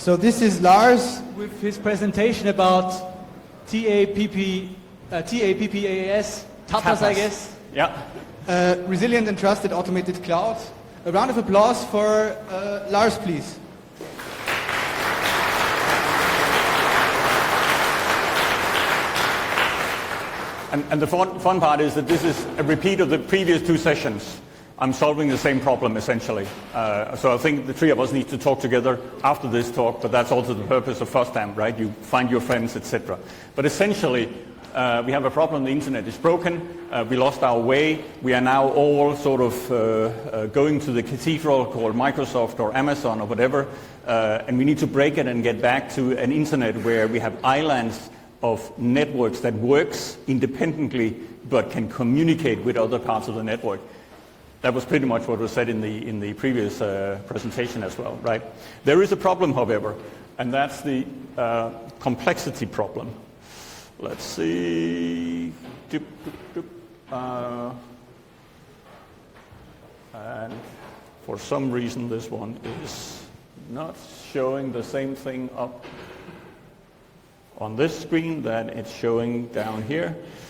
So this is Lars with his presentation about TAPPAS, Tapas, I guess. Yeah. Resilient and Trusted Automated Cloud. A round of applause for Lars, please. And the fun part is that this is a repeat of the previous two sessions. I'm solving the same problem, essentially. So I think the three of us need to talk together after this talk, but that's also the purpose of FOSDEM, right? You find your friends, etc. But essentially, we have a problem. The internet is broken. We lost our way. We are now all sort of going to the cathedral called Microsoft or Amazon or whatever, and we need to break it and get back to an internet where we have islands of networks that works independently but can communicate with other parts of the network. That was pretty much what was said in the previous presentation as well, right? There is a problem, however, and that's the complexity problem. Let's see. And for some reason, this one is not showing the same thing up on this screen that it's showing down here.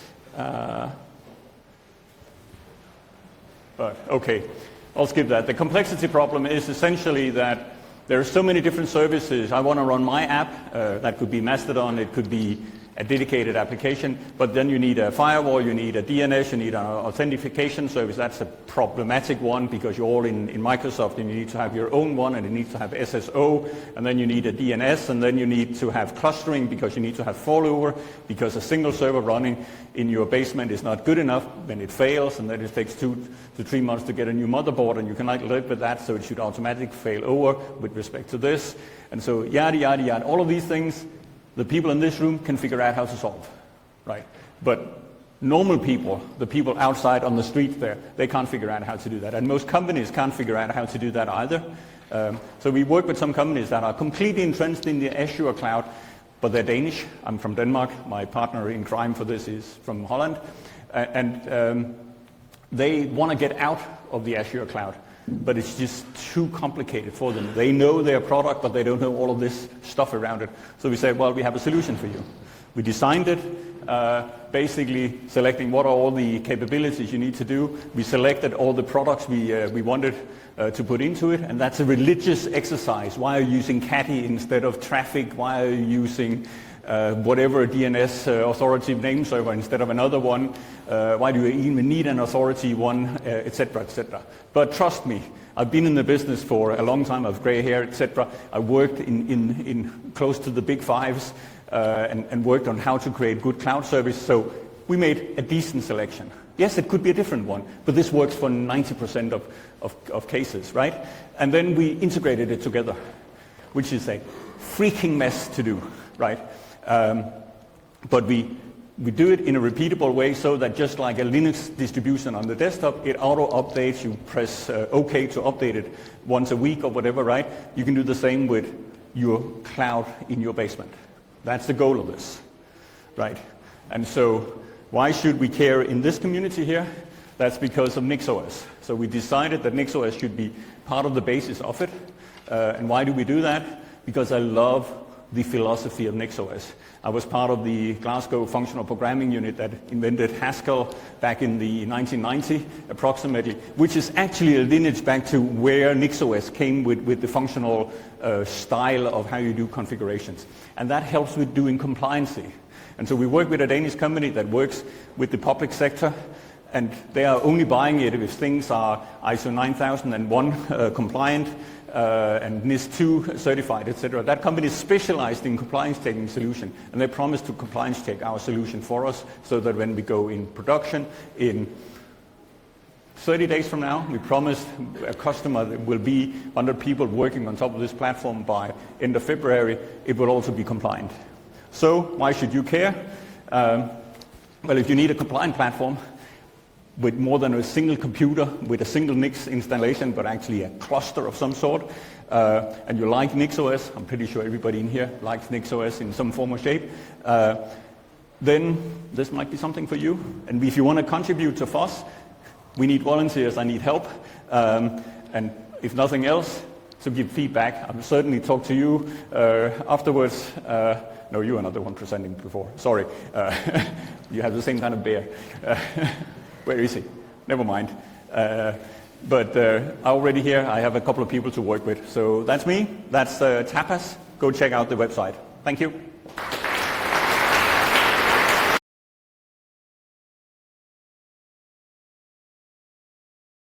But okay, I'll skip that. The complexity problem is essentially that there are so many different services. I want to run my app. That could be Mastodon. It could be a dedicated application. But then you need a firewall. You need a DNS. You need an authentication service. That's a problematic one because you're all in Microsoft and you need to have your own one and you need to have SSO. And then you need a DNS. And then you need to have clustering because you need to have failover because a single server running in your basement is not good enough when it fails, and then it takes 2 to 3 months to get a new motherboard, and you cannot live with that, so it should automatically fail over with respect to this. And so yada, yada, yada. All of these things, the people in this room can figure out how to solve, right? But normal people, the people outside on the street there, they can't figure out how to do that. And most companies can't figure out how to do that either. So we work with some companies that are completely entrenched in the Azure cloud, but they're Danish. I'm from Denmark. My partner in crime for this is from Holland. And they want to get out of the Azure cloud, but it's just too complicated for them. They know their product, but they don't know all of this stuff around it. So we said, well, we have a solution for you. We designed it, basically selecting what are all the capabilities you need to do. We selected all the products we wanted to put into it, and that's a religious exercise. Why are you using Caddy instead of Traffic? Why are you using whatever DNS authoritative name server instead of another one? Why do you even need an authority one, etc., etc. But trust me, I've been in the business for a long time. I have gray hair, etc. I worked in close to the big fives and worked on how to create good cloud service. So we made a decent selection. Yes, it could be a different one, but this works for 90% of cases, right? And then we integrated it together, which is a freaking mess to do, right? But we do it in a repeatable way so that just like a Linux distribution on the desktop, it auto-updates. You press OK to update it once a week or whatever, right? You can do the same with your cloud in your basement. That's the goal of this, right? And so why should we care in this community here? That's because of NixOS. So we decided that NixOS should be part of the basis of it. And why do we do that? Because I love the philosophy of NixOS. I was part of the Glasgow functional programming unit that invented Haskell back in the 1990 approximately, which is actually a lineage back to where NixOS came with the functional style of how you do configurations. And that helps with doing compliancy. And so we work with a Danish company that works with the public sector, and they are only buying it if things are ISO 9001 compliant, and NIS2 certified, etc. That company is specialized in compliance checking solution, and they promise to compliance check our solution for us so that when we go in production in 30 days from now, we promised a customer that will be 100 people working on top of this platform by end of February. It will also be compliant. So why should you care? Well, if you need a compliant platform with more than a single computer, with a single Nix installation, but actually a cluster of some sort, and you like NixOS, I'm pretty sure everybody in here likes NixOS in some form or shape, then this might be something for you. And if you want to contribute to FOSS, we need volunteers, I need help, and if nothing else, to give feedback. I'll certainly talk to you afterwards. No, you are not the one presenting before. Sorry. You have the same kind of bear. Where is he? Never mind. But already here, I have a couple of people to work with. So that's me. That's Tapas. Go check out the website. Thank you.